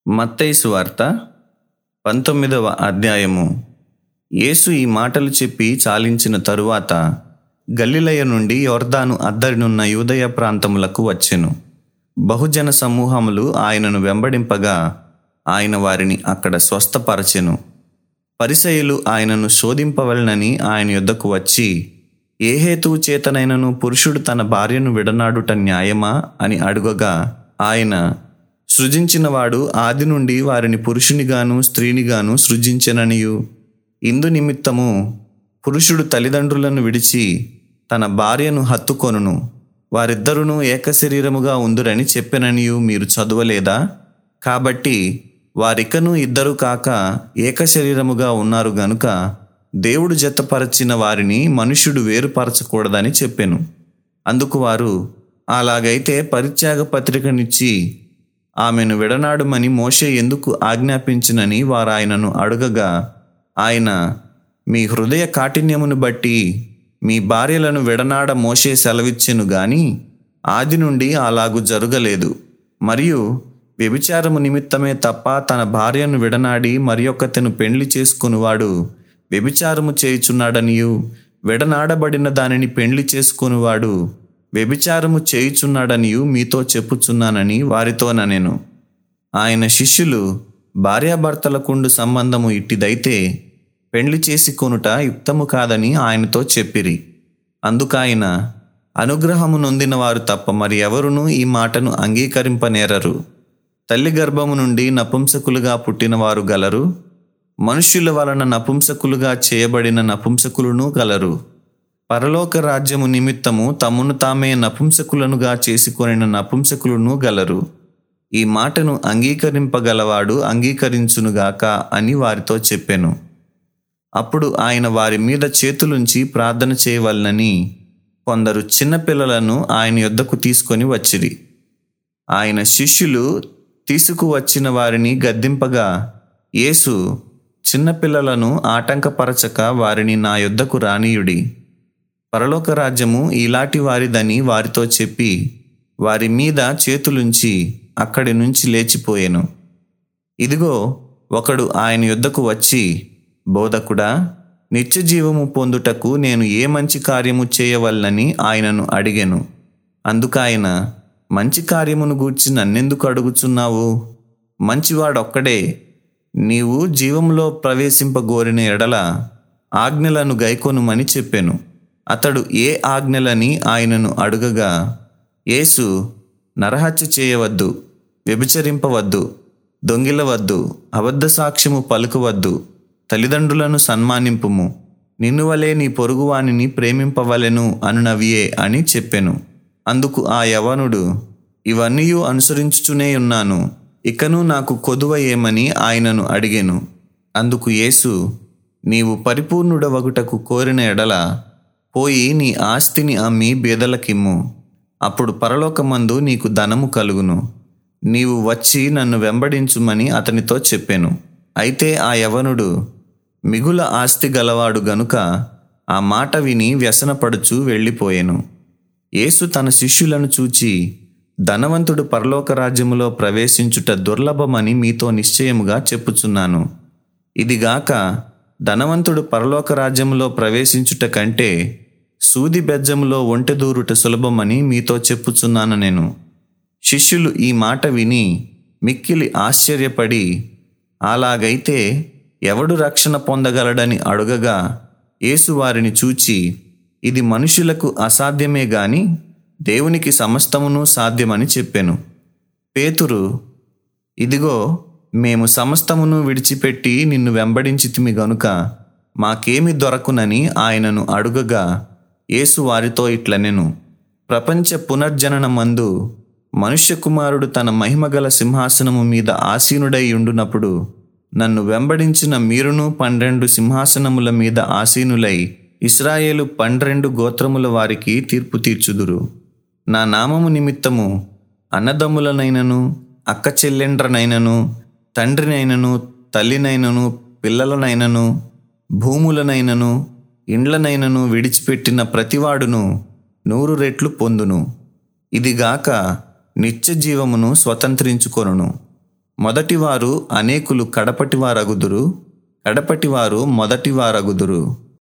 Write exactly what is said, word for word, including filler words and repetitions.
మత్తయి సువార్త పంతొమ్మిదవ అధ్యాయము. యేసు ఈ మాటలు చెప్పి చాలించిన తరువాత గలిలయ నుండి యొర్దాను అద్దరినున్న యూదయ ప్రాంతములకు వచ్చెను. బహుజన సమూహములు ఆయనను వెంబడింపగా ఆయన వారిని అక్కడ స్వస్థపరచెను. పరిసయ్యులు ఆయనను శోధింపవలెనని ఆయన యొద్దకు వచ్చి, ఏ హేతువు చేతనైనను పురుషుడు తన భార్యను విడనాడుట న్యాయమా అని అడుగగా ఆయన, సృజించినవాడు ఆది నుండి వారిని పురుషునిగాను స్త్రీనిగాను సృజించెననియు, ఇందు నిమిత్తము పురుషుడు తల్లిదండ్రులను విడిచి తన భార్యను హత్తుకొనును, వారిద్దరును ఏకశరీరముగా ఉందురని చెప్పెననియు మీరు చదవలేదా? కాబట్టి వారికను ఇద్దరు కాక ఏకశరీరముగా ఉన్నారు గనుక దేవుడు జతపరచిన వారిని మనుష్యుడు వేరుపరచకూడదని చెప్పెను. అందుకు వారు, అలాగైతే పరిత్యాగ పత్రికనిచ్చి ఆమెను విడనాడుమని మోషే ఎందుకు ఆజ్ఞాపించినని వారు ఆయనను అడుగగా ఆయన, మీ హృదయ కాఠిన్యమును బట్టి మీ భార్యలను విడనాడ మోషే సెలవిచ్చెను గాని ఆది నుండి అలాగు జరుగలేదు. మరియు వ్యభిచారము నిమిత్తమే తప్ప తన భార్యను విడనాడి మరి ఒకతెను పెండ్లి చేసుకునివాడు వ్యభిచారము చేయుచున్నాడనియు, విడనాడబడిన దానిని పెండ్లి చేసుకునివాడు వ్యభిచారము చేయుచున్నాడనియు మీతో చెప్పుచున్నానని వారితో ననెను. ఆయన శిష్యులు, భార్యాభర్తలకుండు సంబంధము ఇట్టిదైతే పెండ్లి చేసి కొనుట యుక్తము కాదని ఆయనతో చెప్పిరి. అందుకాయన, అనుగ్రహము నొందిన వారు తప్ప మరి ఎవరునూ ఈ మాటను అంగీకరింపనేరరు. తల్లి గర్భము నుండి నపుంసకులుగా పుట్టినవారు గలరు, మనుష్యుల వలన నపుంసకులుగా చేయబడిన నపుంసకులను గలరు. పరలోక రాజ్యము నిమిత్తము తమను తామే నపుంసకులనుగా చేసుకొనిన నపుంసకులను గలరు. ఈ మాటను అంగీకరింపగలవాడు అంగీకరించునుగాక అని వారితో చెప్పెను. అప్పుడు ఆయన వారి మీద చేతులుంచి ప్రార్థన చేయవలనని కొందరు చిన్నపిల్లలను ఆయన యొద్దకు తీసుకొని వచ్చిరి. ఆయన శిష్యులు తీసుకువచ్చిన వారిని గద్దింపగా యేసు, చిన్నపిల్లలను ఆటంకపరచక వారిని నా యొద్దకు రానీయుడి, పరలోక రాజ్యము ఈలాటి వారిదని వారితో చెప్పి వారి మీద చేతులుంచి అక్కడి నుంచి లేచిపోయెను. ఇదిగో, ఒకడు ఆయన యొద్దకు వచ్చి, బోధకుడా, నిత్య జీవము పొందుటకు నేను ఏ మంచి కార్యము చేయవలనని ఆయనను అడిగెను. అందుకాయన, మంచి కార్యమును గూర్చి నన్నెందుకు అడుగుచున్నావు? మంచివాడొక్కడే. నీవు జీవంలో ప్రవేశింపగోరిన ఎడల ఆజ్ఞలను గైకొనుమని చెప్పెను. అతడు ఏ ఆజ్ఞలని ఆయనను అడుగగా యేసు, నరహత్య చేయవద్దు, వ్యభిచరింపవద్దు, దొంగిలవద్దు, అబద్ధ సాక్ష్యము పలుకవద్దు, తల్లిదండ్రులను సన్మానింపుము, నిన్ను వలె నీ పొరుగువానిని ప్రేమింపవలెను అనునవియే అని చెప్పెను. అందుకు ఆ యవనుడు, ఇవన్నీ అనుసరించుచునే ఉన్నాను, ఇకను నాకు కొదువ ఏమని ఆయనను అడిగెను. అందుకు యేసు, నీవు పరిపూర్ణుడవగుటకు కోరిన ఎడల పోయి నీ ఆస్తిని అమ్మి బీదలకిమ్ము, అప్పుడు పరలోకమందు నీకు ధనము కలుగును. నీవు వచ్చి నన్ను వెంబడించుమని అతనితో చెప్పెను. అయితే ఆ యవనుడు మిగుల ఆస్తి గలవాడు గనుక ఆ మాట విని వ్యసనపడుచు వెళ్ళిపోయెను. యేసు తన శిష్యులను చూచి, ధనవంతుడు పరలోక రాజ్యములో ప్రవేశించుట దుర్లభమని మీతో నిశ్చయముగా చెప్పుచున్నాను. ఇదిగాక ధనవంతుడు పరలోక రాజ్యములో ప్రవేశించుట కంటే సూది బెజ్జములో ఒంటెదూరుట సులభమని మీతో చెప్పుచున్నాను నేను. శిష్యులు ఈ మాట విని మిక్కిలి ఆశ్చర్యపడి, అలాగైతే ఎవడు రక్షణ పొందగలడని అడుగగా యేసు వారిని చూచి, ఇది మనుషులకు అసాధ్యమే గాని దేవునికి సమస్తమును సాధ్యమని చెప్పెను. పేతురు, ఇదిగో, మేము సమస్తమును విడిచిపెట్టి నిన్ను వెంబడించితిమి గనుక మాకేమి దొరకునని ఆయనను అడుగగా యేసు వారితో ఇట్లనెను, ప్రపంచ పునర్జననమందు మనుష్య కుమారుడు తన మహిమగల సింహాసనము మీద ఆసీనుడై ఉండునప్పుడు నన్ను వెంబడించిన మీరును పన్నెండు సింహాసనముల మీద ఆసీనులై ఇశ్రాయేలు పన్నెండు గోత్రముల వారికి తీర్పు తీర్చుదురు. నా నామము నిమిత్తము అన్నదమ్ములనైనను అక్క చెల్లెండ్రనైనను తండ్రినైనను తల్లినైనను పిల్లలనైనను భూములనైనను ఇండ్లనైనను విడిచిపెట్టిన ప్రతివాడును నూరు రెట్లు పొందును. ఇదిగాక నిత్య జీవమును స్వతంత్రించుకొనును. మొదటివారు అనేకులు కడపటివారగుదురు, కడపటివారు మొదటివారగుదురు.